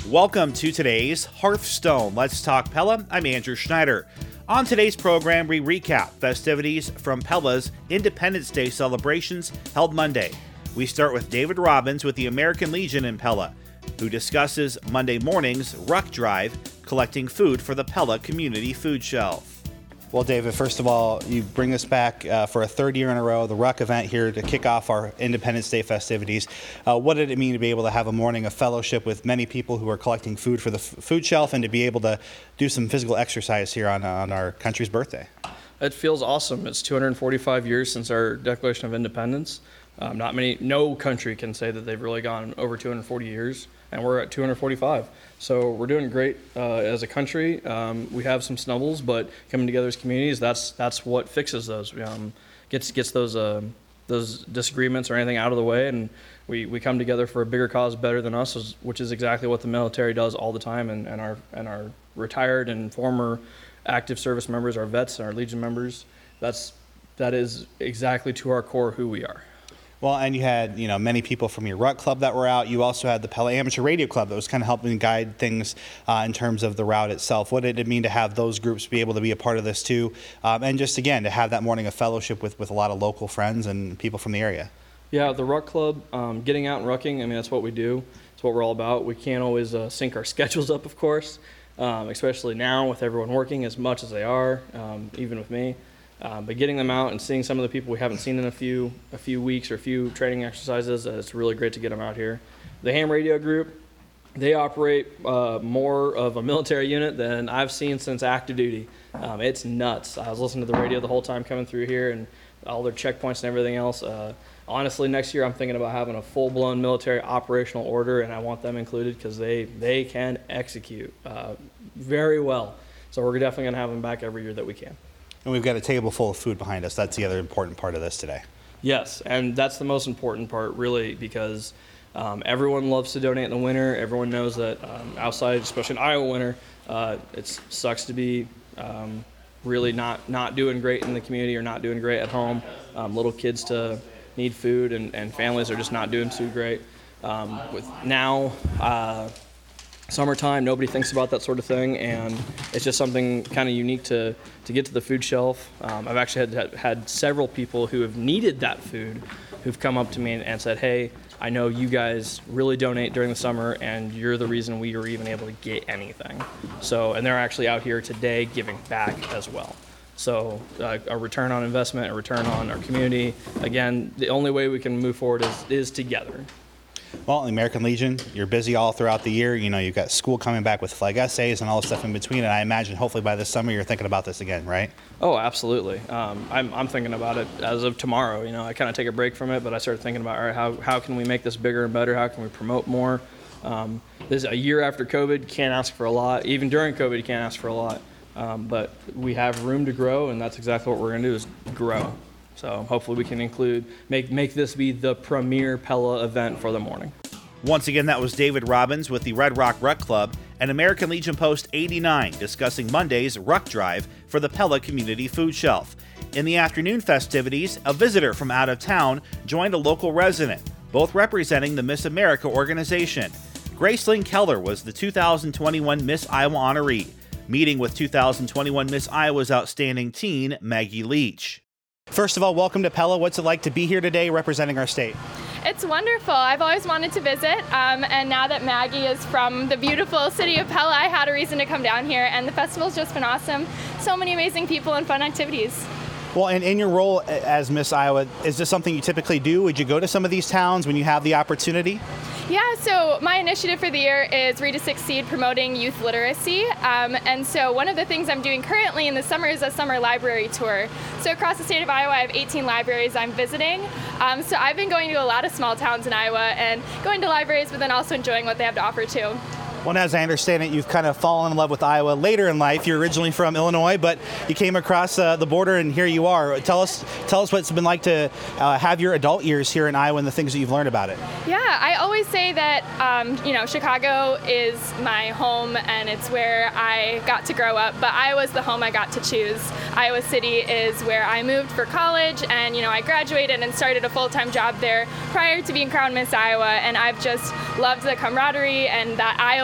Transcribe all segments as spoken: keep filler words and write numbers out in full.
Welcome to today's Hearthstone. Let's talk Pella. I'm Andrew Schneider. On today's program, we recap festivities from Pella's Independence Day celebrations held Monday. We start with David Robbins with the American Legion in Pella, who discusses Monday morning's Ruck Drive, collecting food for the Pella Community Food Shelf. Well, David, first of all, you bring us back uh, for a third year in a row, the Ruck event here to kick off our Independence Day festivities. Uh, what did it mean to be able to have a morning of fellowship with many people who are collecting food for the f- food shelf and to be able to do some physical exercise here on, on our country's birthday? It feels awesome. It's two hundred forty-five years since our Declaration of Independence. Um, not many, no country can say that they've really gone over two hundred forty years, and we're at two hundred forty-five. So we're doing great uh, as a country. Um, we have some snubbles, but coming together as communities, that's that's what fixes those. Um, gets gets those uh, those disagreements or anything out of the way, and we, we come together for a bigger cause better than us, which is exactly what the military does all the time, and, and our and our retired and former active service members, our vets, and our Legion members. That's that is exactly to our core who we are. Well, and you had, you know, many people from your Ruck Club that were out. You also had the Pella Amateur Radio Club that was kind of helping guide things uh, in terms of the route itself. What did it mean to have those groups be able to be a part of this too? Um, and just, again, to have that morning of fellowship with, with a lot of local friends and people from the area. Yeah, the Ruck Club, um, getting out and rucking, I mean, that's what we do. It's what we're all about. We can't always uh, sync our schedules up, of course, um, especially now with everyone working as much as they are, um, even with me. Uh, but getting them out and seeing some of the people we haven't seen in a few a few weeks or a few training exercises, uh, it's really great to get them out here. The ham radio group, they operate uh, more of a military unit than I've seen since active duty. Um, it's nuts. I was listening to the radio the whole time coming through here and all their checkpoints and everything else. Uh, honestly, next year I'm thinking about having a full-blown military operational order, and I want them included because they, they can execute uh, very well. So we're definitely going to have them back every year that we can. And we've got a table full of food behind us. That's the other important part of this today. Yes, and that's the most important part, really, because um, everyone loves to donate in the winter. Everyone knows that um, outside, especially in Iowa winter, uh, it sucks to be um, really not, not doing great in the community or not doing great at home. Um, little kids to need food, and, and families are just not doing too great. Um, with now, uh, summertime, nobody thinks about that sort of thing, and it's just something kind of unique to, to get to the food shelf. Um, I've actually had, had several people who have needed that food who've come up to me and, and said, hey, I know you guys really donate during the summer, and you're the reason we were even able to get anything. So, and they're actually out here today giving back as well. So uh, a return on investment, a return on our community. Again, the only way we can move forward is, is together. Well, the American Legion, you're busy all throughout the year. You know, you've got school coming back with flag essays and all the stuff in between. And I imagine hopefully by this summer you're thinking about this again, right? Oh, absolutely. Um, I'm, I'm thinking about it as of tomorrow. You know, I kind of take a break from it, but I started thinking about, all right, how, how can we make this bigger and better? How can we promote more? Um, this is a year after COVID, can't ask for a lot. Even during COVID, you can't ask for a lot. Um, but we have room to grow, and that's exactly what we're going to do is grow. So hopefully we can include, make make this be the premier Pella event for the morning. Once again, that was David Robbins with the Red Rock Ruck Club and American Legion Post eighty-nine discussing Monday's Ruck Drive for the Pella Community Food Shelf. In the afternoon festivities, a visitor from out of town joined a local resident, both representing the Miss America organization. Gracelyn Keller was the two thousand twenty-one Miss Iowa honoree, meeting with two thousand twenty-one Miss Iowa's outstanding teen, Maggie Leach. First of all, welcome to Pella. What's it like to be here today representing our state? It's wonderful. I've always wanted to visit, um, and now that Maggie is from the beautiful city of Pella, I had a reason to come down here, and the festival's just been awesome. So many amazing people and fun activities. Well, and in your role as Miss Iowa, is this something you typically do? Would you go to some of these towns when you have the opportunity? Yeah, so my initiative for the year is Read to Succeed, promoting youth literacy. Um, and so one of the things I'm doing currently in the summer is a summer library tour. So across the state of Iowa, I have eighteen libraries I'm visiting. Um, so I've been going to a lot of small towns in Iowa and going to libraries, but then also enjoying what they have to offer too. Well, as I understand it, you've kind of fallen in love with Iowa later in life. You're originally from Illinois, but you came across uh, the border, and here you are. Tell us, tell us what it's been like to uh, have your adult years here in Iowa and the things that you've learned about it. Yeah, I always say that, um, you know, Chicago is my home, and it's where I got to grow up, but Iowa's the home I got to choose. Iowa City is where I moved for college, and, you know, I graduated and started a full-time job there prior to being crowned Miss Iowa, and I've just loved the camaraderie and that Iowa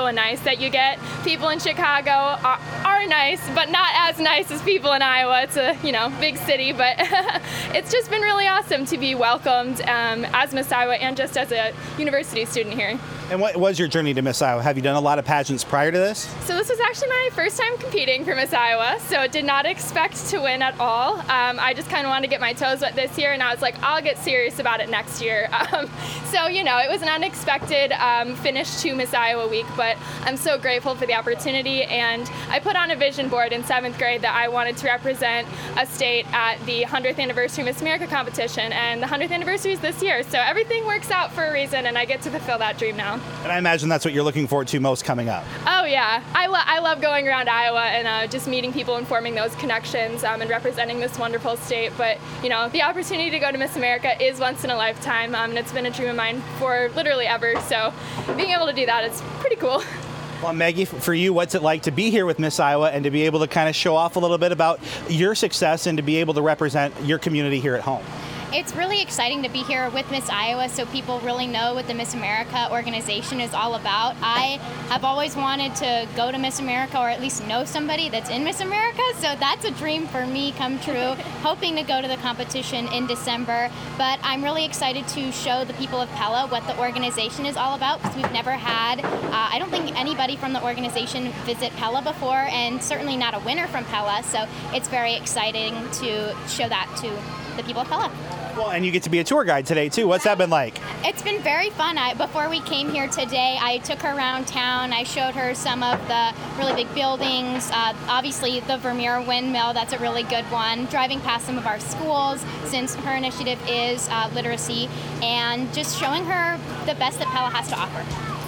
Iowa nice, that you get people in Chicago are, are nice, but not as nice as people in Iowa. It's a, you know, big city, but it's just been really awesome to be welcomed um, as Miss Iowa and just as a university student here. And what was your journey to Miss Iowa? Have you done a lot of pageants prior to this? So this was actually my first time competing for Miss Iowa, so did not expect to win at all. Um, I just kind of wanted to get my toes wet this year, and I was like, I'll get serious about it next year. Um, so, you know, it was an unexpected um, finish to Miss Iowa week, but I'm so grateful for the opportunity, and I put on a vision board in seventh grade that I wanted to represent a state at the hundredth anniversary Miss America competition, and the hundredth anniversary is this year, so everything works out for a reason, and I get to fulfill that dream now. And I imagine that's what you're looking forward to most coming up. Oh yeah, I, lo- I love going around Iowa and uh, just meeting people and forming those connections um, and representing this wonderful state. But you know, the opportunity to go to Miss America is once in a lifetime, um, and it's been a dream of mine for literally ever. So being able to do that is pretty cool. Well, Maggie, for you, what's it like to be here with Miss Iowa and to be able to kind of show off a little bit about your success and to be able to represent your community here at home? It's really exciting to be here with Miss Iowa so people really know what the Miss America organization is all about. I have always wanted to go to Miss America or at least know somebody that's in Miss America, so that's a dream for me come true, hoping to go to the competition in December. But I'm really excited to show the people of Pella what the organization is all about, because we've never had, uh, I don't think anybody from the organization visit Pella before, and certainly not a winner from Pella, so it's very exciting to show that to the people of Pella. Well, and you get to be a tour guide today, too. What's that been like? It's been very fun. I, before we came here today, I took her around town. I showed her some of the really big buildings. Uh, obviously, the Vermeer Windmill, that's a really good one. Driving past some of our schools, since her initiative is uh, literacy, and just showing her the best that Pella has to offer.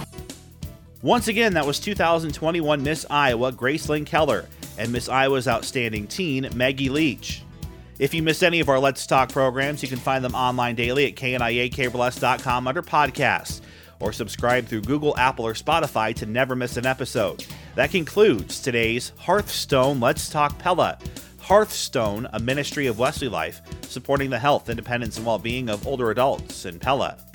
Once again, that was two thousand twenty-one Miss Iowa Gracelyn Keller and Miss Iowa's outstanding teen, Maggie Leach. If you missed any of our Let's Talk programs, you can find them online daily at K N I A Cable S dot com under podcasts, or subscribe through Google, Apple, or Spotify to never miss an episode. That concludes today's Hearthstone Let's Talk Pella. Hearthstone, a ministry of Wesley Life, supporting the health, independence, and well-being of older adults in Pella.